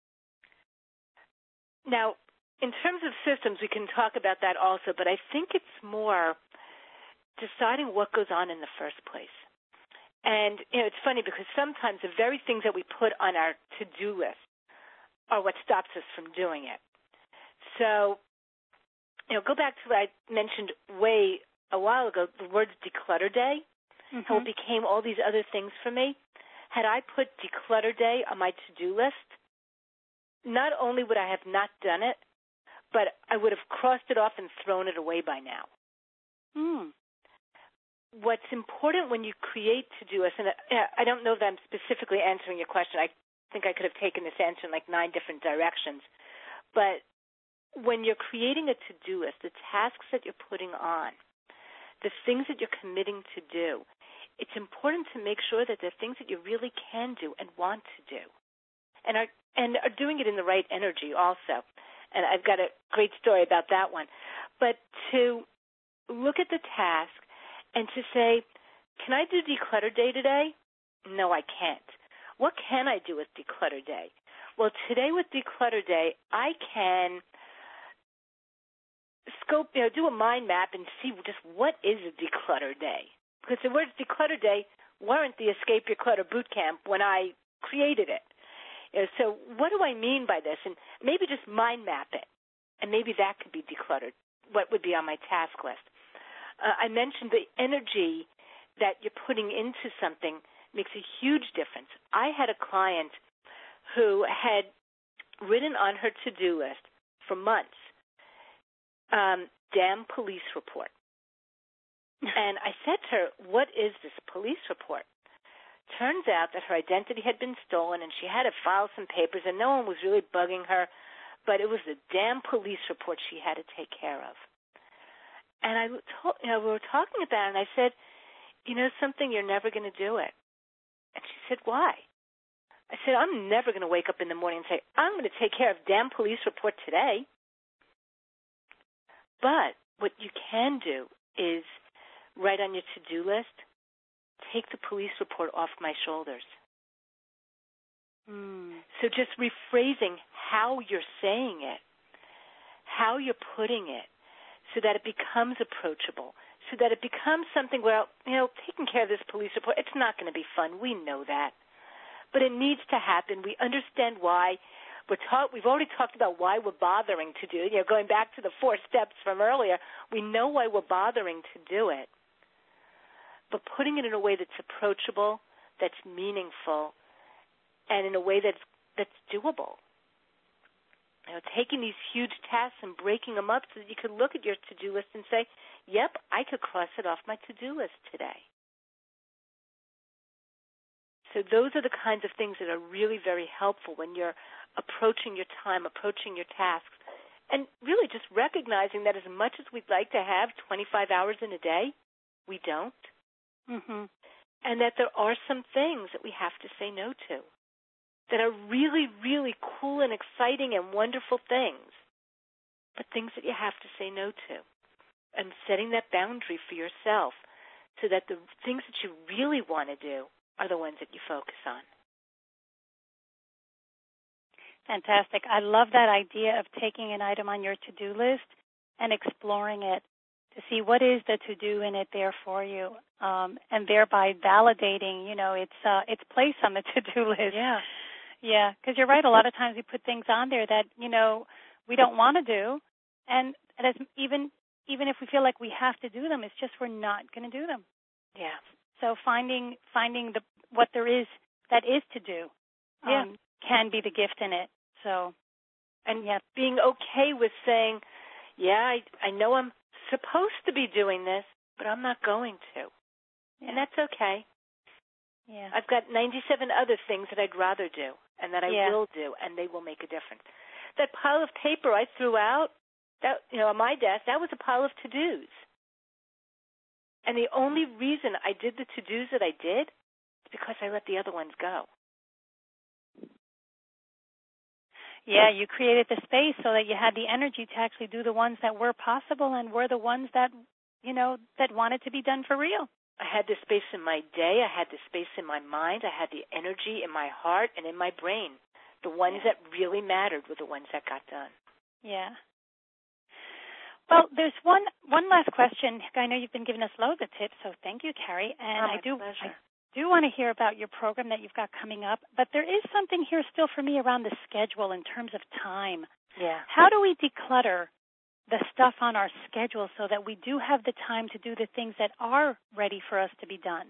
Now, in terms of systems, we can talk about that also, but I think it's more deciding what goes on in the first place. And, you know, it's funny because sometimes the very things that we put on our to-do list are what stops us from doing it. So, you know, go back to what I mentioned way a while ago, the words declutter day, mm-hmm. how it became all these other things for me. Had I put declutter day on my to-do list, not only would I have not done it, but I would have crossed it off and thrown it away by now. Mm. What's important when you create to-do lists, and I don't know that I'm specifically answering your question. I think I could have taken this answer in like nine different directions. But when you're creating a to-do list, the tasks that you're putting on, the things that you're committing to do, it's important to make sure that they're things that you really can do and want to do, and are and are doing it in the right energy also. And I've got a great story about that one. But to look at the task and to say, can I do declutter day today? No, I can't. What can I do with declutter day? Well, today with declutter day, I can scope, you know, do a mind map and see just what is a declutter day. Because the words declutter day weren't the Escape Your Clutter boot camp when I created it. You know, so what do I mean by this? And maybe just mind map it. And maybe that could be decluttered, what would be on my task list. Uh, I mentioned the energy that you're putting into something makes a huge difference. I had a client who had written on her to-do list for months, um, damn police report. And I said to her, what is this police report? Turns out that her identity had been stolen and she had to file some papers and no one was really bugging her, but it was the damn police report she had to take care of. And I told, you know, we were talking about it, and I said, you know something, you're never going to do it. And she said, why? I said, I'm never going to wake up in the morning and say, I'm going to take care of damn police report today. But what you can do is write on your to-do list, take the police report off my shoulders. Mm. So just rephrasing how you're saying it, how you're putting it, so that it becomes approachable, so that it becomes something where, you know, taking care of this police report, it's not going to be fun. We know that. But it needs to happen. We understand why. We're taught, we've already talked about why we're bothering to do it. You know, going back to the four steps from earlier, we know why we're bothering to do it. But putting it in a way that's approachable, that's meaningful, and in a way that's that's doable. You know, taking these huge tasks and breaking them up so that you can look at your to-do list and say, yep, I could cross it off my to-do list today. So those are the kinds of things that are really very helpful when you're approaching your time, approaching your tasks, and really just recognizing that as much as we'd like to have twenty-five hours in a day, we don't. Mm-hmm. And that there are some things that we have to say no to that are really, really cool and exciting and wonderful things, but things that you have to say no to. And setting that boundary for yourself so that the things that you really want to do are the ones that you focus on. Fantastic. I love that idea of taking an item on your to-do list and exploring it to see what is the to-do in it there for you, um, and thereby validating, you know, its uh, its place on the to-do list. Yeah. Yeah, because you're right. A lot of times we put things on there that, you know, we don't want to do, and as even even if we feel like we have to do them, it's just we're not going to do them. Yeah. So finding finding the what there is that is to do, um, yeah. can be the gift in it. So, and yeah, being okay with saying, yeah, I I know I'm supposed to be doing this, but I'm not going to, yeah. and that's okay. Yeah. I've got ninety-seven other things that I'd rather do and that I yeah. will do, and they will make a difference. That pile of paper I threw out, that you know, on my desk, that was a pile of to-dos. And the only reason I did the to-dos that I did is because I let the other ones go. Yeah, you created the space so that you had the energy to actually do the ones that were possible and were the ones that, you know, that wanted to be done for real. I had the space in my day. I had the space in my mind. I had the energy in my heart and in my brain. The ones yeah. that really mattered were the ones that got done. Yeah. Well, there's one one last question. I know you've been giving us loads of tips, so thank you, Carrie. And oh, I do pleasure. I do want to hear about your program that you've got coming up, but there is something here still for me around the schedule in terms of time. Yeah. How do we declutter the stuff on our schedule so that we do have the time to do the things that are ready for us to be done?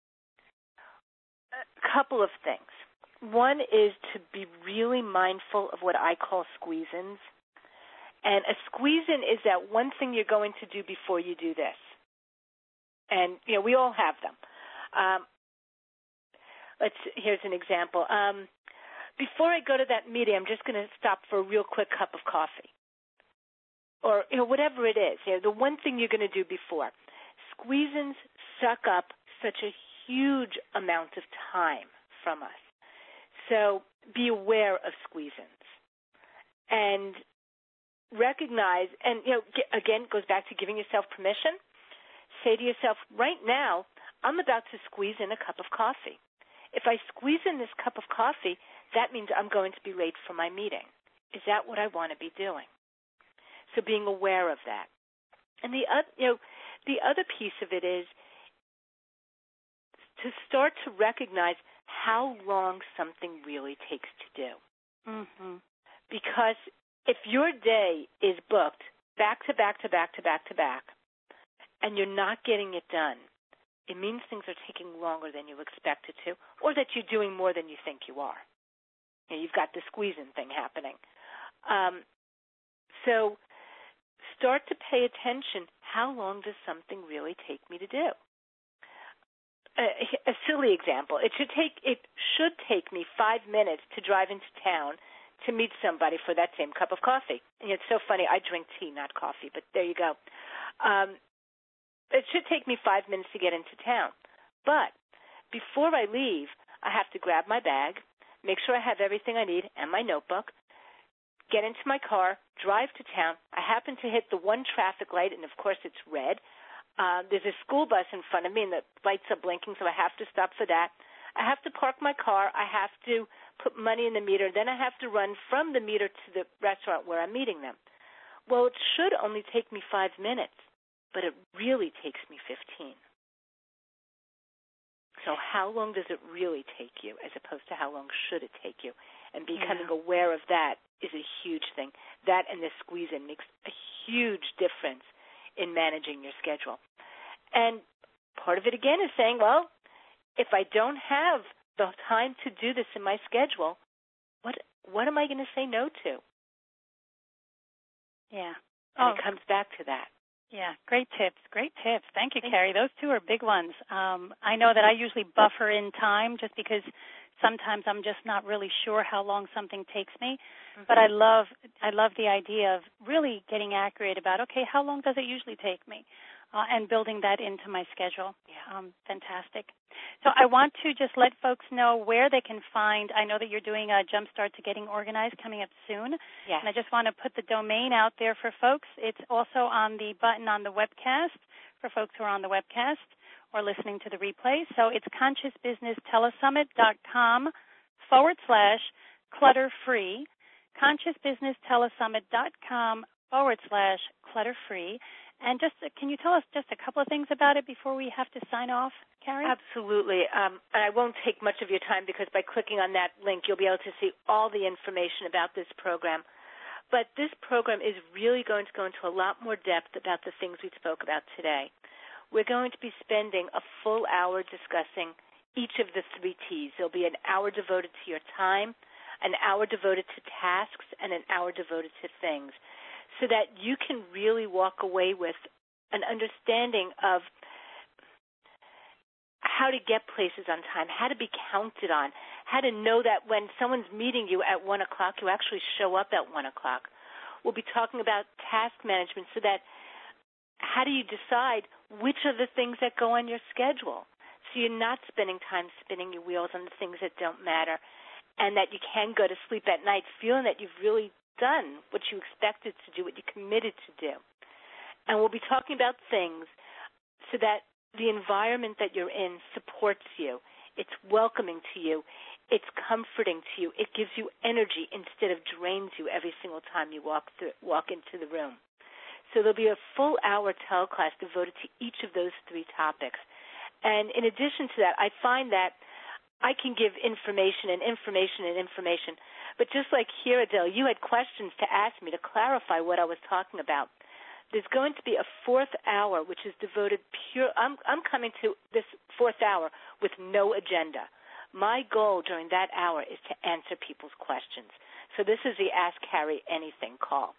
A couple of things. One is to be really mindful of what I call squeeze-ins. And a squeeze-in is that one thing you're going to do before you do this. And, you know, we all have them. Um, let's. Here's an example. Um, before I go to that meeting, I'm just going to stop for a real quick cup of coffee. Or, you know, whatever it is. You know, the one thing you're going to do before. Squeeze-ins suck up such a huge amount of time from us. So be aware of squeeze-ins. And recognize, and, you know, again, it goes back to giving yourself permission. Say to yourself, right now, I'm about to squeeze in a cup of coffee. If I squeeze in this cup of coffee, that means I'm going to be late for my meeting. Is that what I want to be doing? So being aware of that. And the other, you know, the other piece of it is to start to recognize how long something really takes to do. Mm-hmm. Because if your day is booked back to back to back to back to back, and you're not getting it done, it means things are taking longer than you expected to, or that you're doing more than you think you are. You know, you've got the squeezing thing happening. Um, so start to pay attention. How long does something really take me to do? A, a silly example. It should take. It should take me five minutes to drive into town to meet somebody for that same cup of coffee. And it's so funny. I drink tea, not coffee, but there you go. Um, it should take me five minutes to get into town. But before I leave, I have to grab my bag, make sure I have everything I need and my notebook, get into my car, drive to town. I happen to hit the one traffic light, and, of course, it's red. Uh, there's a school bus in front of me, and the lights are blinking, so I have to stop for that. I have to park my car. I have to put money in the meter. Then I have to run from the meter to the restaurant where I'm meeting them. Well, it should only take me five minutes, but it really takes me fifteen. So how long does it really take you as opposed to how long should it take you? And becoming yeah. aware of that is a huge thing. That and the squeeze-in makes a huge difference in managing your schedule. And part of it, again, is saying, well, if I don't have the time to do this in my schedule, what what am I going to say no to? Yeah. And oh. it comes back to that. Yeah, great tips. Great tips. Thank you, Carrie. Those two are big ones. Um, I know that I usually buffer in time just because sometimes I'm just not really sure how long something takes me. Mm-hmm. But I love I love the idea of really getting accurate about, okay, how long does it usually take me? Uh, and building that into my schedule. Yeah. Um, fantastic. So I want to just let folks know where they can find, I know that you're doing a Jumpstart to Getting Organized coming up soon. Yes. And I just want to put the domain out there for folks. It's also on the button on the webcast for folks who are on the webcast or listening to the replay. So it's consciousbusinesstelesummit.com forward slash clutter-free, consciousbusinesstelesummit.com forward slash clutter-free. And just, can you tell us just a couple of things about it before we have to sign off, Carrie? Absolutely. Um, and I won't take much of your time because by clicking on that link, you'll be able to see all the information about this program. But this program is really going to go into a lot more depth about the things we spoke about today. We're going to be spending a full hour discussing each of the three T's. There'll be an hour devoted to your time, an hour devoted to tasks, and an hour devoted to things, so that you can really walk away with an understanding of how to get places on time, how to be counted on, how to know that when someone's meeting you at one o'clock, you actually show up at one o'clock. We'll be talking about task management so that how do you decide which are the things that go on your schedule? So you're not spending time spinning your wheels on the things that don't matter, and that you can go to sleep at night feeling that you've really done what you expected to do, what you committed to do. And we'll be talking about things so that the environment that you're in supports you. It's welcoming to you. It's comforting to you. It gives you energy instead of drains you every single time you walk through, walk into the room. So there'll be a full hour teleclass devoted to each of those three topics. And in addition to that, I find that I can give information and information and information. But just like here, Adele, you had questions to ask me to clarify what I was talking about. There's going to be a fourth hour, which is devoted pure. I'm, I'm coming to this fourth hour with no agenda. My goal during that hour is to answer people's questions. So this is the Ask Carrie Anything call.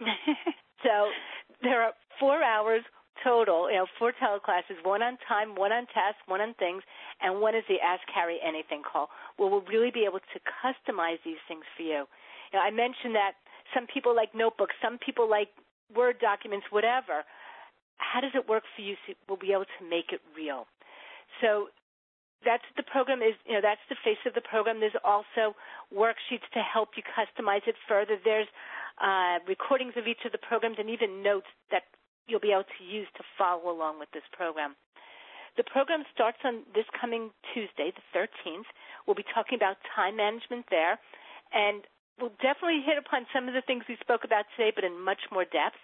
So there are four hours total, you know, four teleclasses, one on time, one on tasks, one on things, and one is the Ask Carrie Anything call, where we'll really be able to customize these things for you. You know, I mentioned that some people like notebooks, some people like Word documents, whatever. How does it work for you so we'll be able to make it real? So that's the program is, you know, that's the face of the program. There's also worksheets to help you customize it further. There's uh, recordings of each of the programs and even notes that you'll be able to use to follow along with this program. The program starts on this coming Tuesday, the thirteenth. We'll be talking about time management there, and we'll definitely hit upon some of the things we spoke about today, but in much more depth.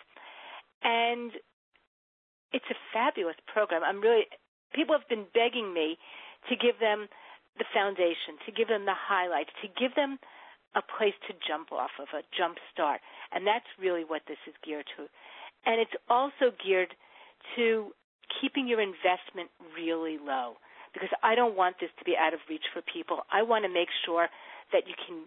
And it's a fabulous program. I'm really, people have been begging me to give them the foundation, to give them the highlights, to give them a place to jump off of, a jump start. And that's really what this is geared to. And it's also geared to keeping your investment really low, because I don't want this to be out of reach for people. I want to make sure that you can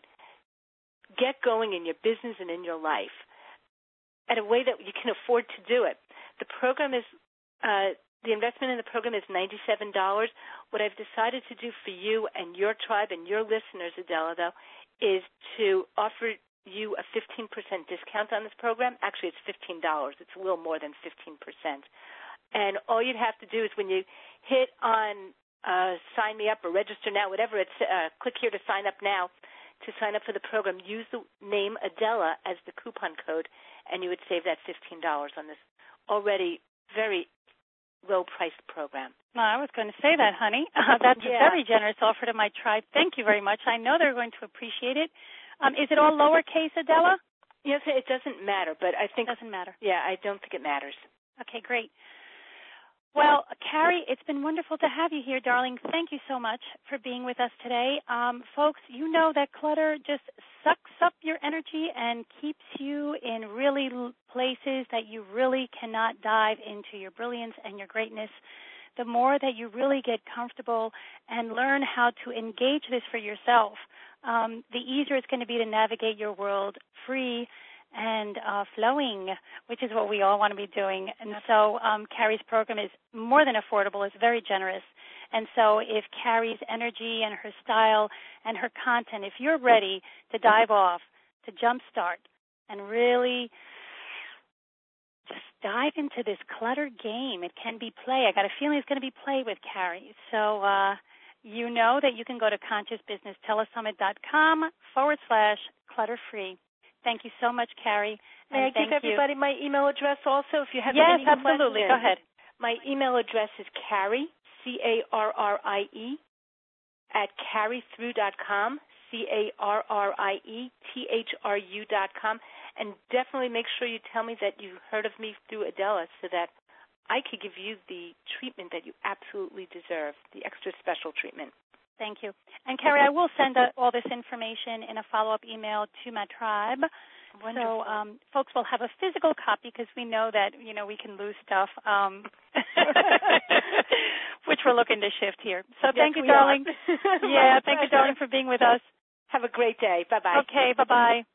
get going in your business and in your life at a way that you can afford to do it. The program is, uh, the investment in the program is ninety-seven dollars. What I've decided to do for you and your tribe and your listeners, Adela, though, is to offer you a fifteen percent discount on this program. Actually, it's fifteen dollars. It's a little more than fifteen percent. And all you'd have to do is when you hit on uh, sign me up or register now, whatever it's, uh, click here to sign up now, to sign up for the program, use the name Adela as the coupon code, and you would save that fifteen dollars on this already very low-priced program. No, I was going to say that, honey. Uh, that's yeah. a very generous offer to my tribe. Thank you very much. I know they're going to appreciate it. Um, is it all lowercase, Adela? Yes, it doesn't matter, but I think... It doesn't matter. Yeah, I don't think it matters. Okay, great. Well, Carrie, it's been wonderful to have you here, darling. Thank you so much for being with us today. Um, folks, you know that clutter just sucks up your energy and keeps you in really places that you really cannot dive into your brilliance and your greatness. The more that you really get comfortable and learn how to engage this for yourself, um, the easier it's going to be to navigate your world free and uh, flowing, which is what we all want to be doing. And so um, Carrie's program is more than affordable. It's very generous. And so if Carrie's energy and her style and her content, if you're ready to dive off, to jumpstart, and really just dive into this clutter game, it can be play. I got a feeling it's going to be play with Carrie. So uh, you know that you can go to consciousbusinesstelesummit.com forward slash clutter-free. Thank you so much, Carrie. May I give everybody you. my email address also if you have yes, any questions? Yes, absolutely. Go ahead. My email address is Carrie, C A R R I E, at carrie through dot com, C A R R I E T H R U dot com. And definitely make sure you tell me that you heard of me through Adela so that I could give you the treatment that you absolutely deserve, the extra special treatment. Thank you. And, Carrie, I will send uh, all this information in a follow-up email to my tribe. Wonderful. So um, folks will have a physical copy because we know that, you know, we can lose stuff, um, which we're looking to shift here. So yes, thank you, darling. yeah, thank you, darling, for being with us. Have a great day. Bye-bye. Okay, bye-bye.